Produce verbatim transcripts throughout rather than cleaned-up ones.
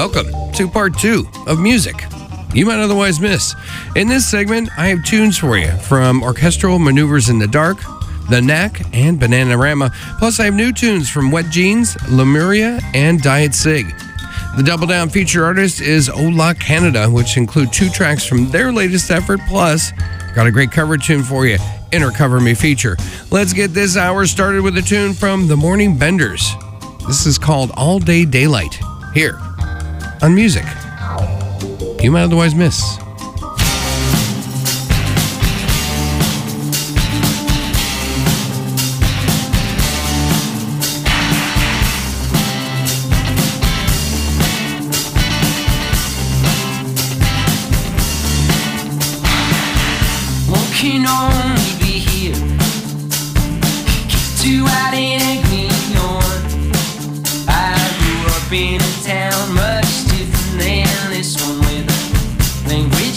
welcome to part two of music you might otherwise miss. In this segment, I have tunes for you from Orchestral Maneuvers in the Dark, The Knack, and Bananarama. Plus, I have new tunes from Wet Jeans, Lemuria, and Diet Sig. The Double Down feature artist is Ola Canada, which include two tracks from their latest effort. Plus, got a great cover tune for you in our Cover Me feature. Let's get this hour started with a tune from the Morning Benders. This is called All Day Daylight, here on Music You Might Otherwise Miss. Can only be here. Kicked you out and egg me on. I grew up in a town much different than this one, with a language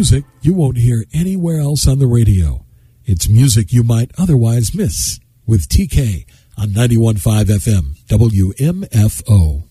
music you won't hear anywhere else on the radio. It's music you might otherwise miss with T K on ninety-one point five F M W M F O.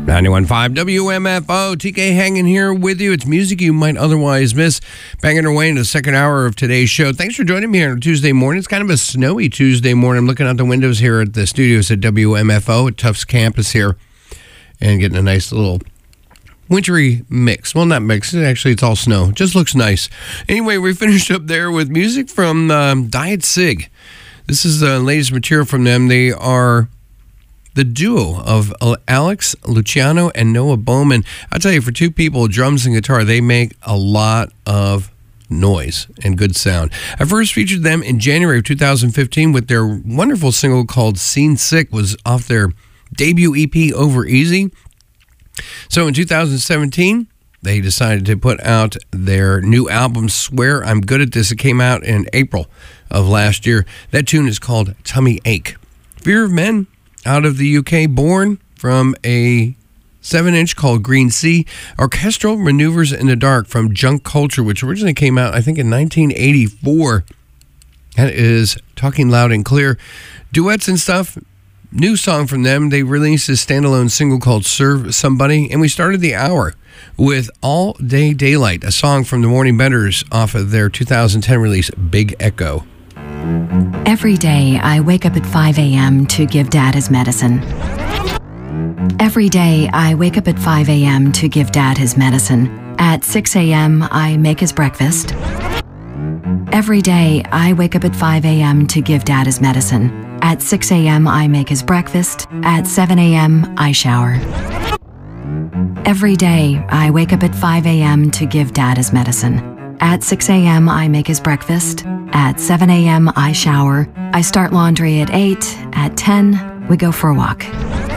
ninety-one point five W M F O, T K hanging here with you. It's music you might otherwise miss. Banging our way into the second hour of today's show. Thanks for joining me here on a Tuesday morning. It's kind of a snowy Tuesday morning. I'm looking out the windows here at the studios at W M F O at Tufts campus here and getting a nice little wintry mix. Well, not mix. Actually, it's all snow. Just looks nice. Anyway, we finished up there with music from um, Diet Sig. This is the latest material from them. They are the duo of Alex Luciano and Noah Bowman. I'll tell you, for two people, drums and guitar, they make a lot of noise and good sound. I first featured them in January of two thousand fifteen with their wonderful single called Scene Sick, was off their debut E P Over Easy. So in two thousand seventeen, they decided to put out their new album, Swear I'm Good at This. It came out in April of last year. That tune is called Tummy Ache. Fear of Men, out of the U K, born from a seven inch called Green Sea. Orchestral Maneuvers in the Dark from Junk Culture, which originally came out, I think, in nineteen eighty-four. That is Talking Loud and Clear. Duets and stuff. New song from them. They released a standalone single called Serve Somebody. And we started the hour with All Day Daylight, a song from the Morning Benders off of their two thousand ten release, Big Echo. Every day, I wake up at five a.m. to give Dad his medicine. Every day, I wake up at five a.m. to give Dad his medicine. At six a.m., I make his breakfast. Every day, I wake up at five a.m. to give Dad his medicine. At six a.m., I make his breakfast. At seven a.m., I shower. Every day, I wake up at five a.m. to give Dad his medicine. At six a.m., I make his breakfast. At seven a.m., I shower. I start laundry at eight. At ten, we go for a walk.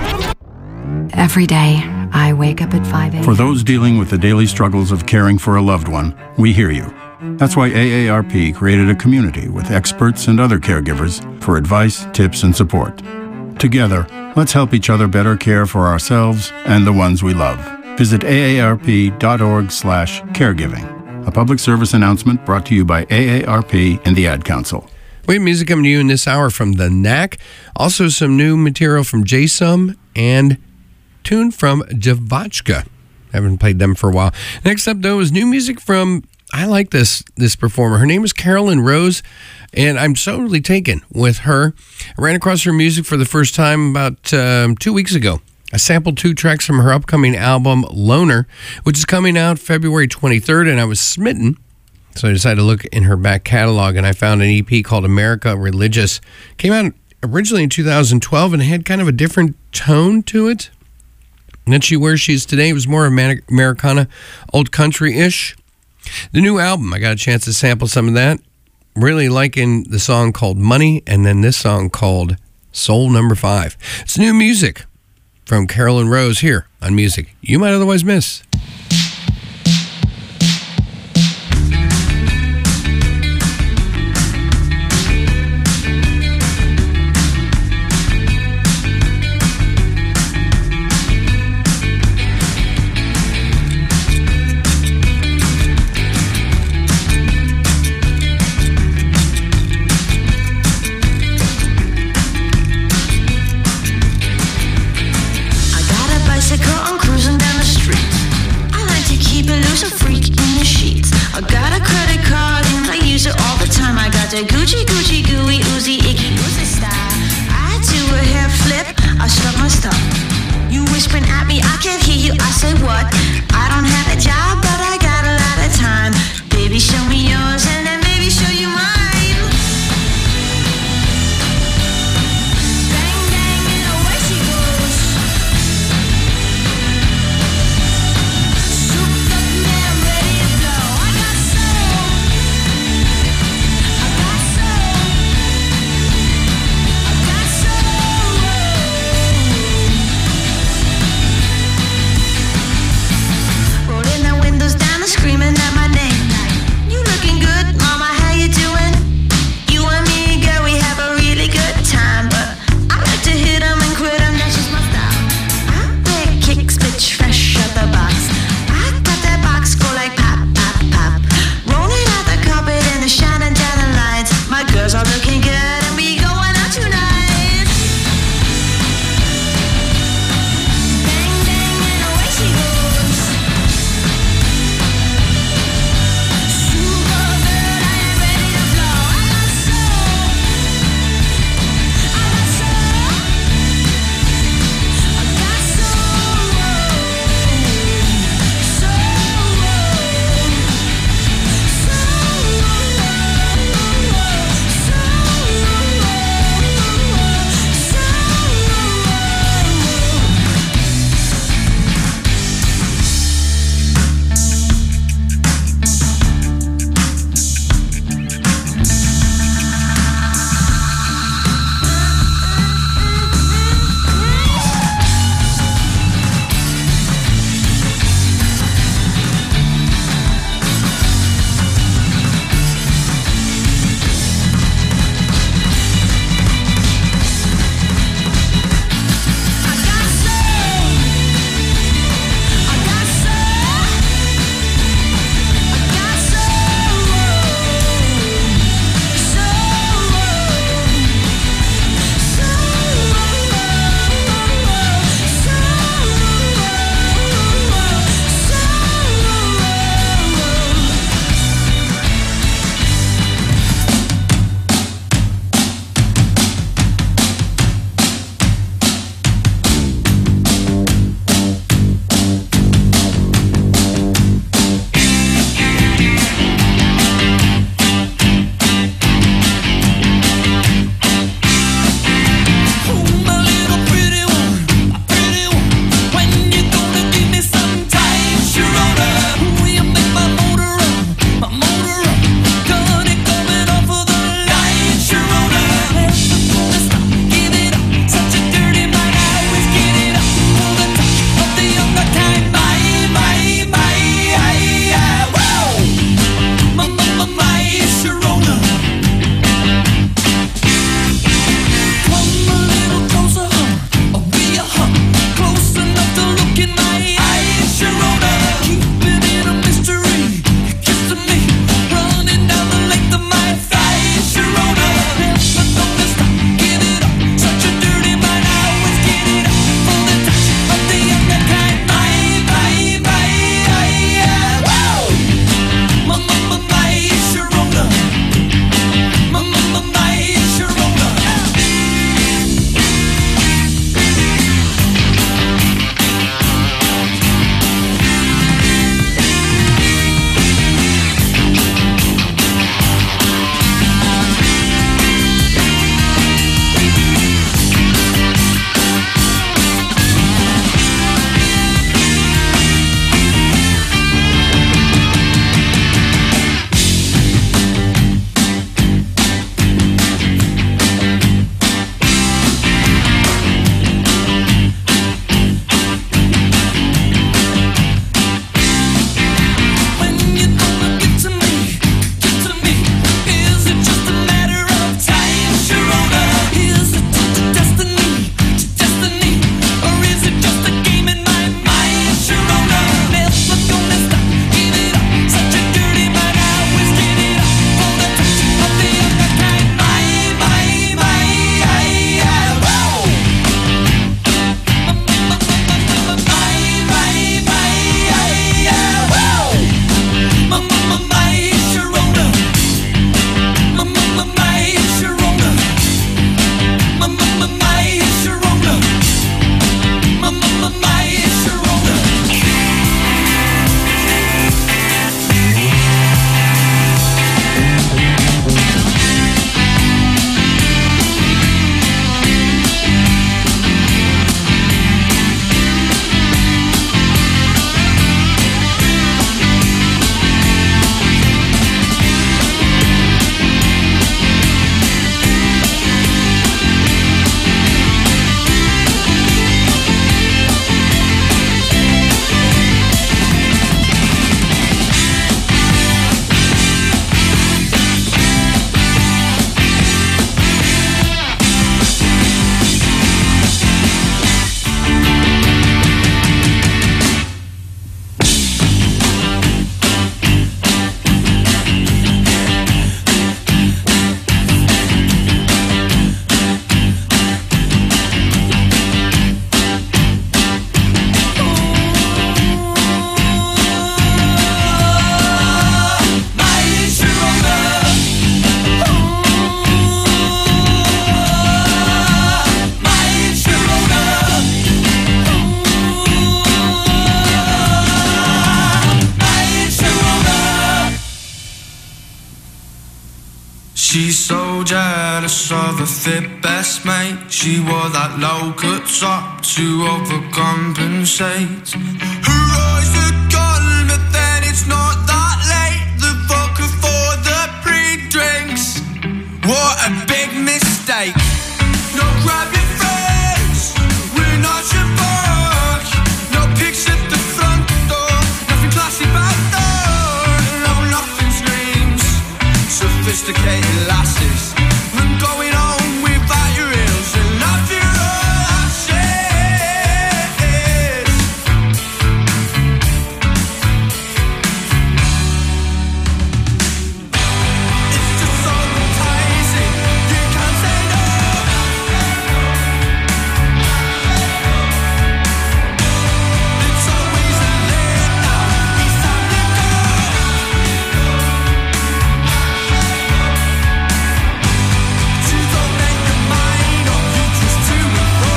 Every day, I wake up at five a.m. For those dealing with the daily struggles of caring for a loved one, we hear you. That's why A A R P created a community with experts and other caregivers for advice, tips, and support. Together, let's help each other better care for ourselves and the ones we love. Visit A A R P dot org slash caregiving. A public service announcement brought to you by A A R P and the Ad Council. We have music coming to you in this hour from The Knack. Also some new material from J-Sum and tune from Javachka. Haven't played them for a while. Next up, though, is new music from, I like this this performer. Her name is Carolyn Rose, and I'm totally taken with her. I ran across her music for the first time about um, two weeks ago. I sampled two tracks from her upcoming album, Loner, which is coming out February twenty-third, and I was smitten. So I decided to look in her back catalog, and I found an E P called America Religious. Came out originally in two thousand twelve and had kind of a different tone to it. And then she, where she is today, was more Americana, old country-ish. The new album, I got a chance to sample some of that. Really liking the song called Money, and then this song called Soul Number Five. It's new music from Carolyn Rose here on Music You Might Otherwise Miss. Gucci, Gucci, gooey, oozy, icky, oozy style. I do a hair flip, I strut my stuff. You whispering at me, I can't hear you, I say what? I don't have a job, but I got a lot of time. Baby, show me yours and then maybe show you mine. Bang, bang, and away she goes. Souped up man, ready to blow. I got soul. I got soul. She's so jealous of her fit best mate. She wore that low-cut top to overcompensate. Her eyes are gone, but then it's not that late. The vodka for the pre-drinks. What a big mistake. No, grab your face. We're not your fuck. No pics at the front door. Nothing classy back there. No, nothing screams sophisticated lasses. I'm going home without your heels and off your ashes. It's just so enticing. You can't say no. It's always a late now. It's time to go. You don't make your mind up, you just to and fro.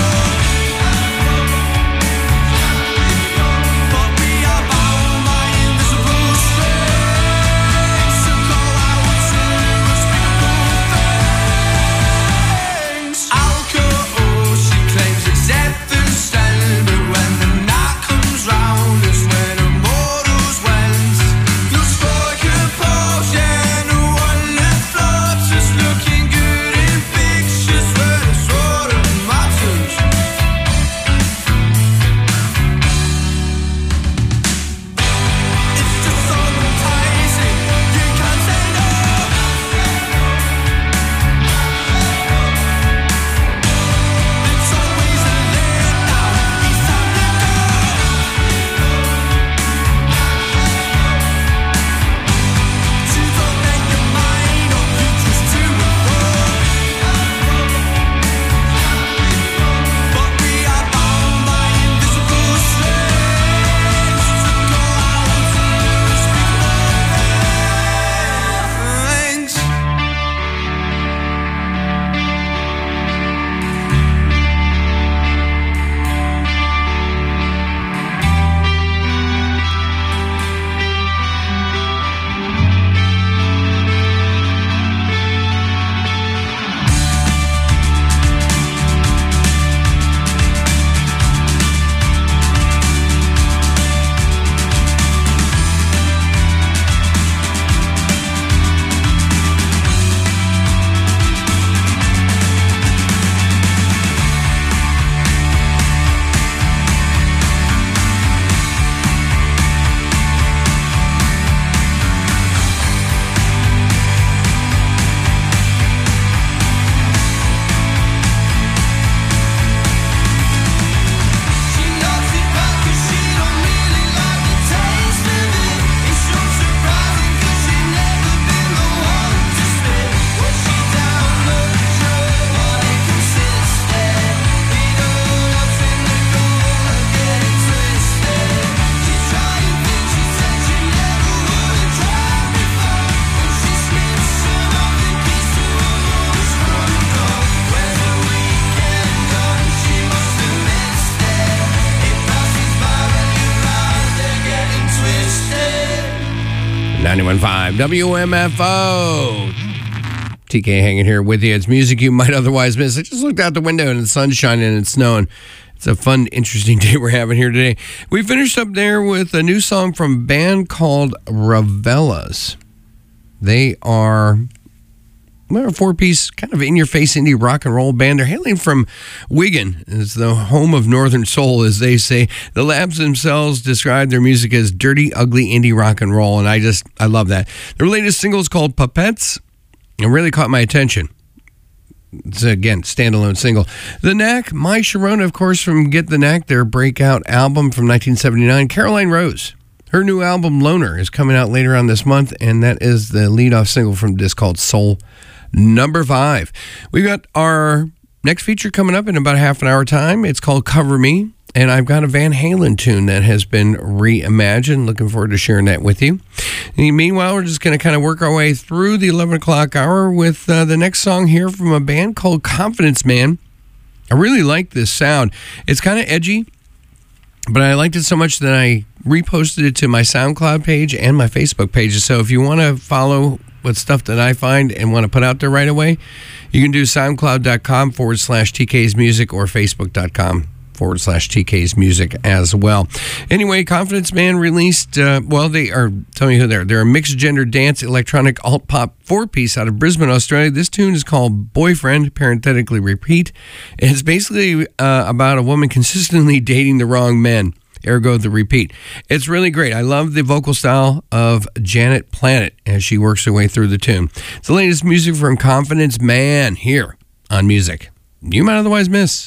But we are bound by invisible strings to go out to unspeakable things. Alcohol, she claims it's heaven sent, but when the night comes round is when her mortals went. No strike a pose, yeah, no one that floats is looking good in pictures where it's all that matters. It's just so enticing, you can't say no. It's always a late now, it's time to go. You don't make your mind up, you just to and fro. But we are bound by invisible strings to go out to unspeakable things. She knocks it back 'cause she don't really like the taste of it. It's so surprising 'cause she's never been the one to spit. Was she down the road what it consisted? Beat ups in the corner getting twisted. She's trying things she said she never would have tried before. And she sniffs some of the keys to her mother's front door. Where's the weekend gone? She must have missed it. It passes by when you're out there getting twisted. ninety-one point five W M F O. T K hanging here with you. It's music you might otherwise miss. I just looked out the window and the sun's shining and it's snowing. It's a fun, interesting day we're having here today. We finished up there with a new song from a band called Ravellas. They are well, a four-piece, kind of in-your-face indie rock and roll band. They're hailing from Wigan. It's the home of Northern Soul, as they say. The Labs themselves describe their music as dirty, ugly indie rock and roll, and I just, I love that. Their latest single is called Puppets. It really caught my attention. It's, again, standalone single. The Knack, My Sharona, of course, from Get the Knack, their breakout album from nineteen seventy-nine. Caroline Rose, her new album, Loner, is coming out later on this month, and that is the lead-off single from this called Soul Number Five. We've got our next feature coming up in about a half an hour time. It's called Cover Me, and I've got a Van Halen tune that has been reimagined. Looking forward to sharing that with you. And meanwhile, we're just going to kind of work our way through the eleven o'clock hour with uh, the next song here from a band called Confidence Man. I really like this sound. It's kind of edgy, but I liked it so much that I reposted it to my SoundCloud page and my Facebook page. So if you want to follow with stuff that I find and want to put out there right away, you can do soundcloud.com forward slash TK's Music or Facebook.com forward slash TK's Music as well. Anyway, Confidence Man released, uh, well, they are, tell me who they are. They're a mixed gender dance electronic alt pop four piece out of Brisbane, Australia. This tune is called Boyfriend, parenthetically repeat. And it's basically uh, about a woman consistently dating the wrong men. Ergo, the repeat. It's really great. I love the vocal style of Janet Planet as she works her way through the tune. It's the latest music from Confidence Man here on Music You Might Otherwise Miss.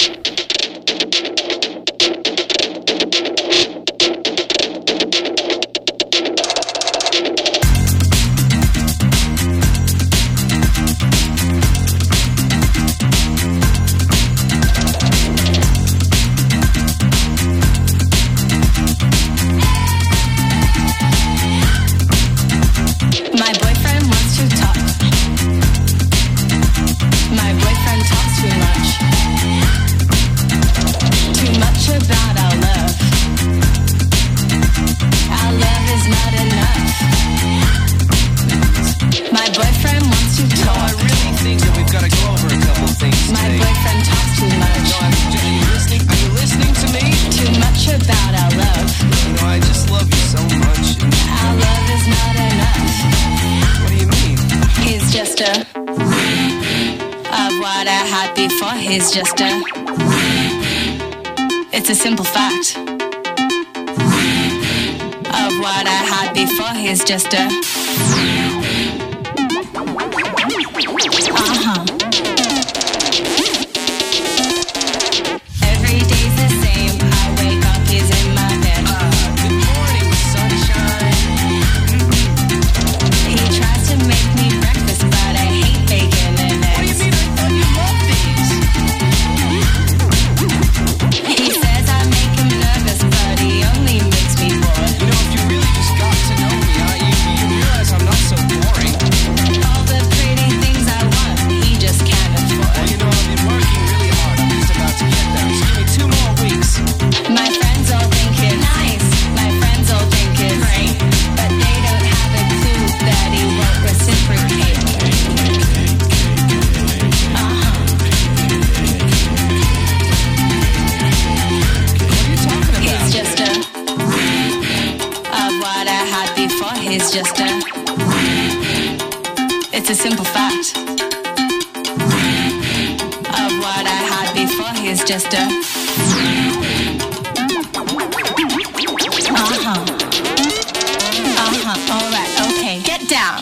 My boyfriend wants to talk. My boyfriend talks too much. Too much about our love. Our love is not enough. My boyfriend wants to talk. I really think that we've got to go over a couple things My today. boyfriend talks too much. No, I'm, are you listening? Are you listening to me? Too much about our love. No, I just love you so much. And Our love is not enough. what do you mean? He's just a of what I had before. He's just a. It's a simple fact. Of what I had before. He's just a. Uh huh. Every day's the same. I wake up, he's in my bed. Good morning, sunshine. He tries to make me breakfast, but I hate bacon and What do you eggs. mean? I thought you loved these. He says I make him nervous, but he only makes me bored. You know, if you really just got to know me, I, you, you realize I'm not so boring. All the pretty things I want, he just can't afford. Well, you know, I've been working really hard. I'm just about to get there. Just give me two more weeks. My friends all think it's nice. My friends all think it's great, but they don't have a clue that he won't reciprocate. Uh-huh. What are you talking about? He's just a of what I had before. He's just a. It's a simple fact. Of what I had before. He's just a. Uh huh. Uh huh. All right. Okay. Get down.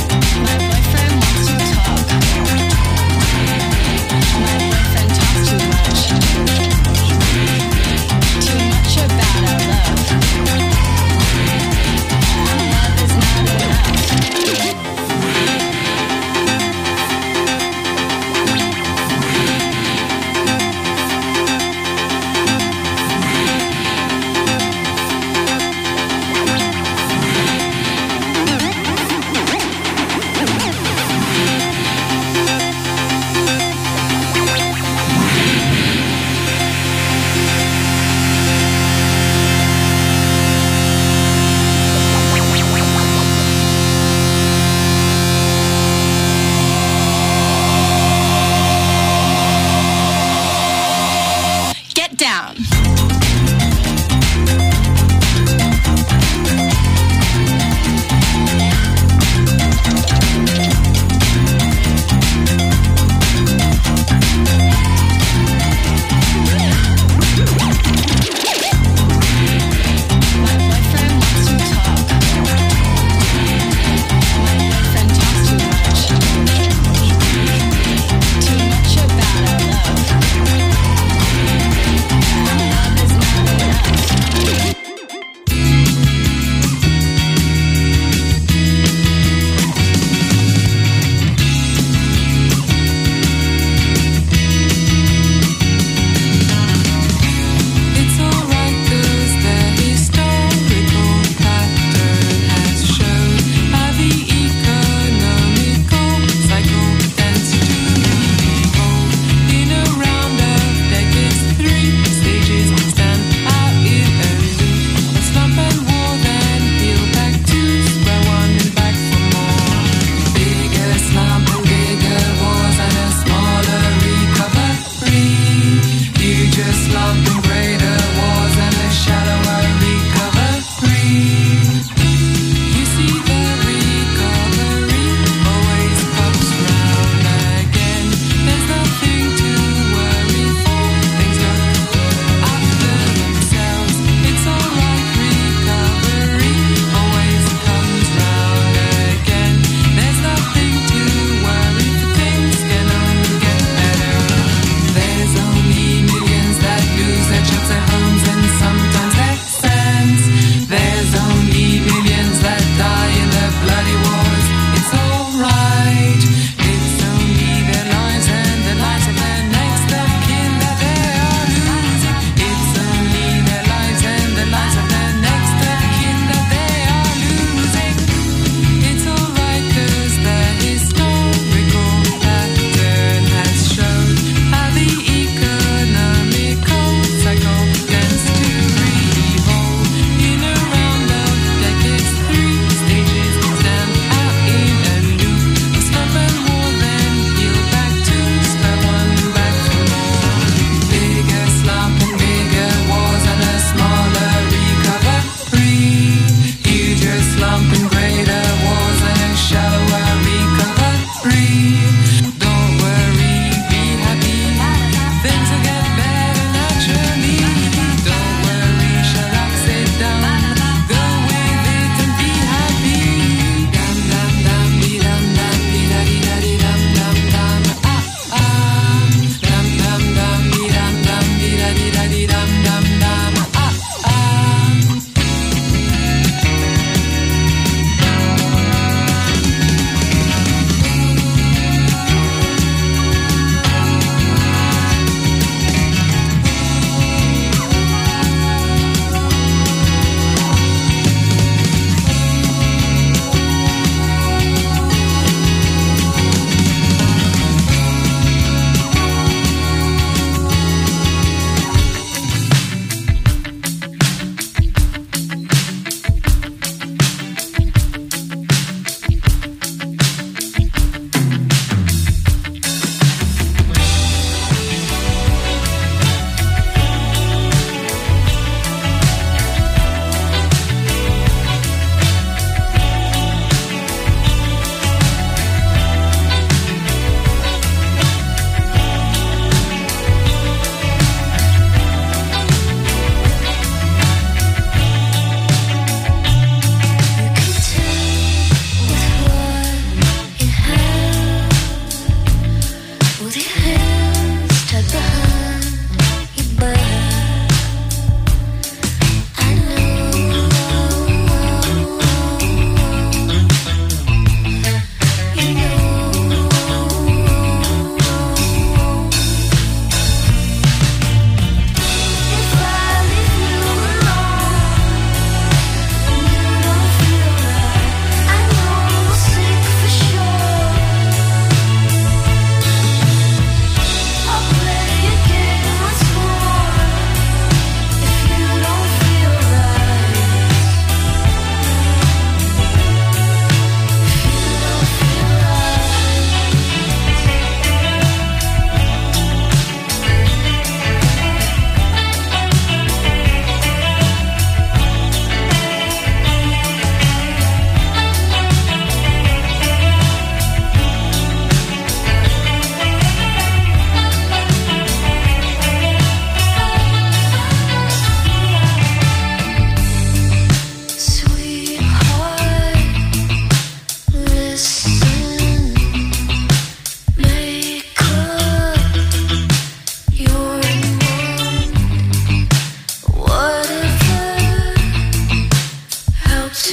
My boyfriend wants to talk. My boyfriend talks too much.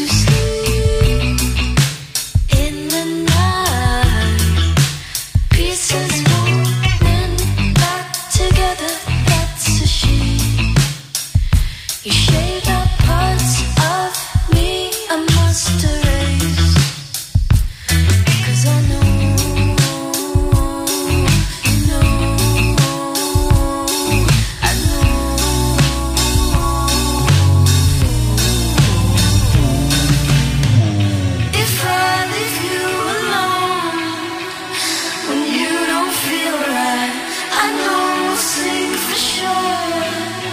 to sleep in the night. Pieces moving back together, that's a she. You shaved out parts of me I must erase. 'Cause I know, you know, I know. If I leave you alone when you don't feel right, I know we'll sing for sure.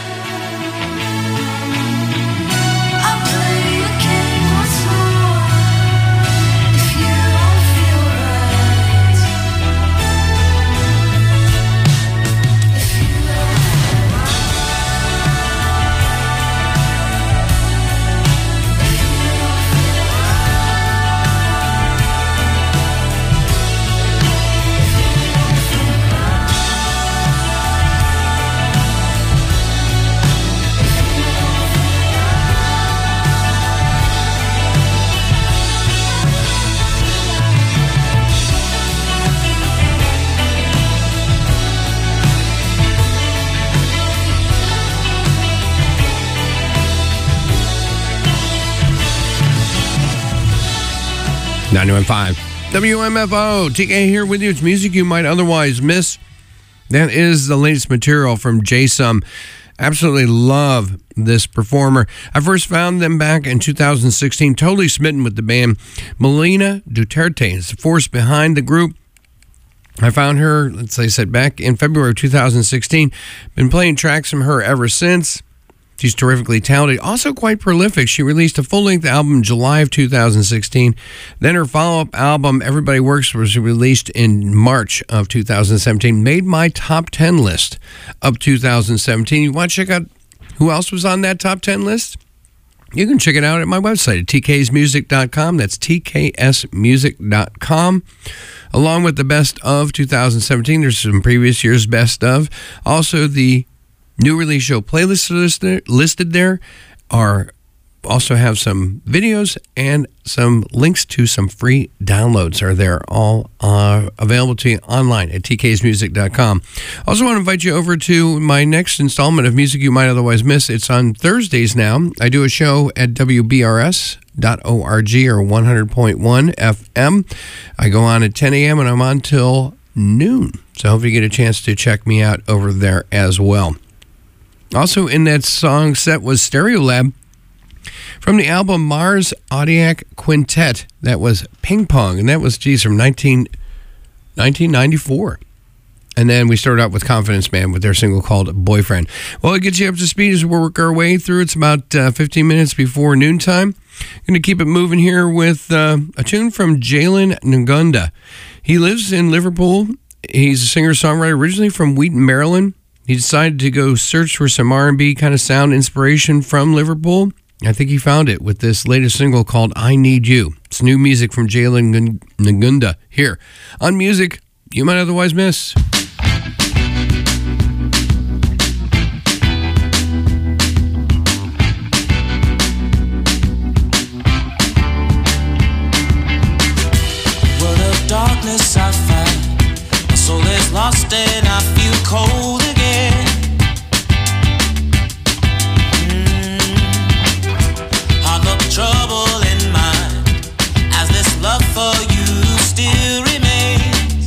I'll play a game once more if you don't feel right. If you don't feel ninety-one point five W M F O. T K here with you. It's music you might otherwise miss. That is the latest material from J-Sum. Absolutely love this performer. I first found them back in two thousand sixteen, totally smitten with the band. Melina Duterte is the force behind the group. I found her, let's say, said back in February of two thousand sixteen. Been playing tracks from her ever since. She's terrifically talented, also quite prolific. She released a full-length album in July of two thousand sixteen. Then her follow-up album, Everybody Works, was released in March of two thousand seventeen. Made my top ten list of two thousand seventeen. You want to check out who else was on that top ten list? You can check it out at my website at t k s music dot com. That's t k s music dot com. Along with the best of two thousand seventeen, there's some previous year's best of. Also, the new release show playlists listed, listed there are also have some videos and some links to some free downloads are there, all uh, available to you online at t k s music dot com. Also want to invite you over to my next installment of Music You Might Otherwise Miss. It's on Thursdays now. I do a show at w b r s dot org or one hundred point one F M. I go on at ten a.m. and I'm on till noon. So I hope you get a chance to check me out over there as well. Also in that song set was Stereolab from the album Mars Audiac Quintet. That was Ping Pong, and that was, geez, from nineteen, nineteen ninety-four. And then we started out with Confidence Man with their single called Boyfriend. Well, it gets you up to speed as we work our way through. It's about uh, fifteen minutes before noontime. Going to keep it moving here with uh, a tune from Jalen Ngunda. He lives in Liverpool. He's a singer-songwriter originally from Wheaton, Maryland. He decided to go search for some R and B kind of sound inspiration from Liverpool. I think he found it with this latest single called I Need You. It's new music from Jalen Ngunda here on Music You Might Otherwise Miss. World of darkness I find, my soul is lost and I feel cold again. Trouble in mind as this love for you still remains.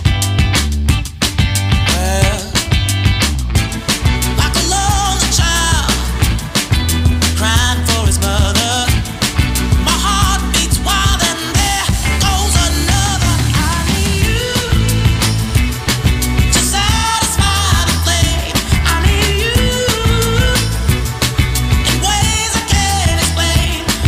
Well, like a lonely child crying for his mother, my heart beats wild and there goes another. I need you to satisfy the flame. I need you in ways I can't explain.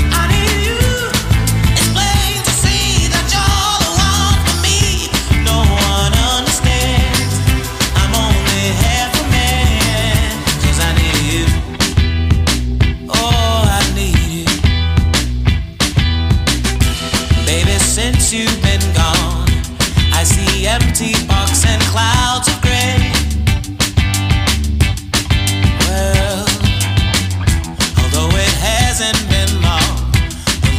Since you've been gone, I see empty parks and clouds of gray. Well, although it hasn't been long,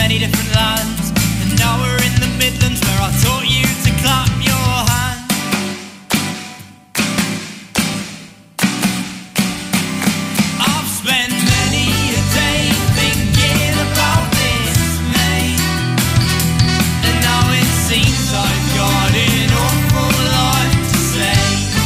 many different lands, and now we're in the Midlands where I taught you to clap your hands. I've spent many a day thinking about this, mate, and now it seems I've got an awful lot to say.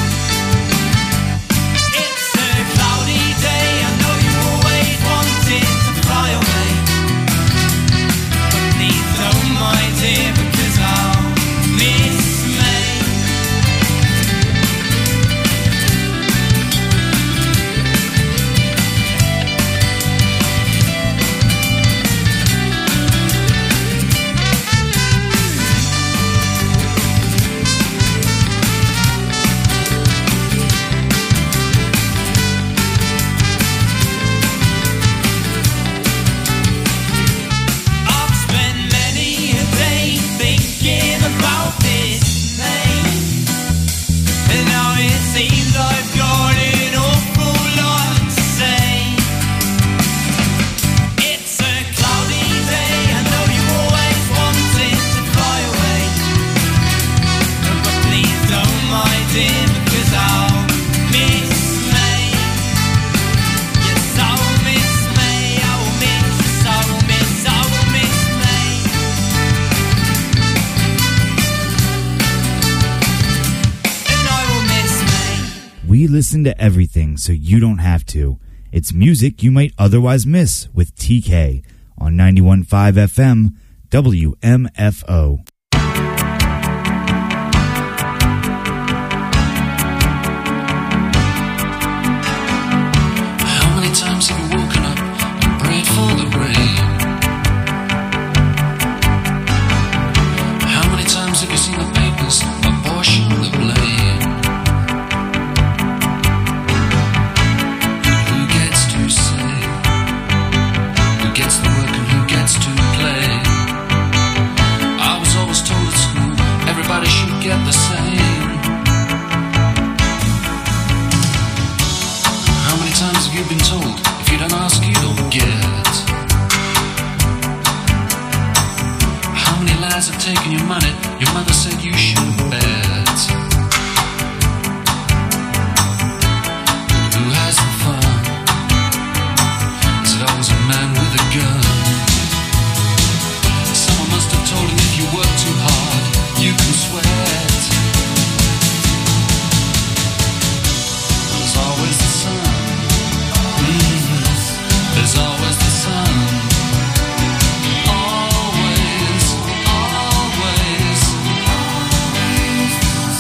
It's a cloudy day, I know you always wanted to fly away, but please don't mind it because I'll miss May. I've spent many a day thinking about this name, and now it seems I've got an awful lot to say. It's a cloudy day, I know you always wanted to fly away, but please don't mind it because I'll miss May. Yes, I'll miss May, I will miss, I will miss, I will miss May. And I will miss May. We listen to everything so you don't have to. It's music you might otherwise miss with T K on ninety-one point five F M W M F O. How many times have you woken up and prayed for the rain? How many times have you seen the papers apportion the blame? And who gets to say? Who gets the work and who gets to play? I was always told at school everybody should get the same. How many times have you been told if you don't ask you don't get? How many lies have taken your money? Your mother said you shouldn't bet. And who has the fun? Is it always a man with a gun? Someone must have told him if you work too hard, you can sweat. There's always the sun. Mm, there's always the sun. Always, always, always.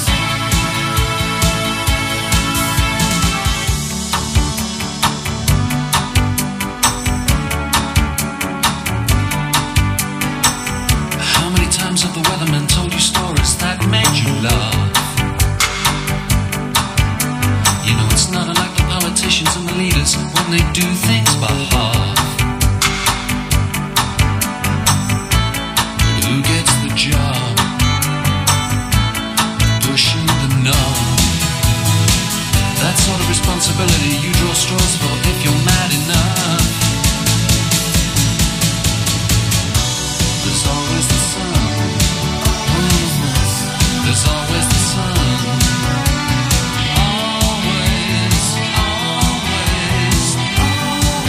How many times have the weathermen told you stories that made you laugh? You know it's not unlike the politicians and the leaders when they do things by half. But who gets the job? Pushing the knob. That sort of responsibility you draw straws for if you're mad enough. There's always the sun. There's always the sun. Always, always, always.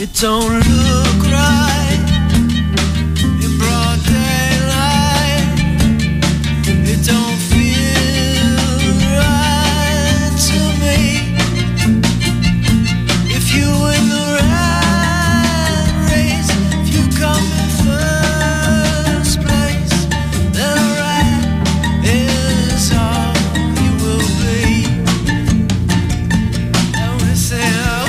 It don't look right in broad daylight. It don't feel right to me. If you win the rat race, if you come in first place, then a rat is all you will be. And we say, oh.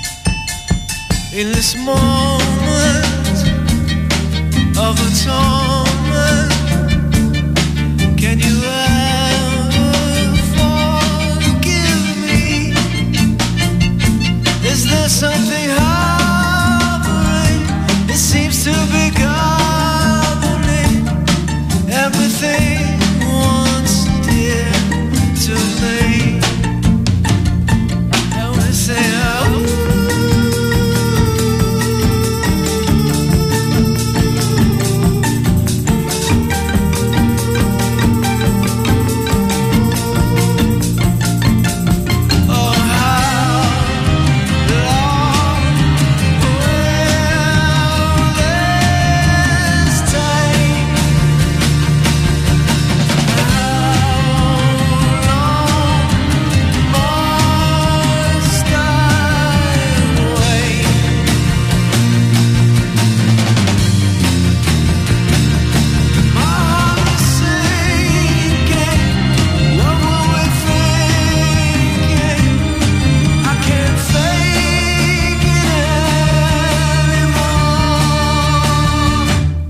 In this moment of atonement,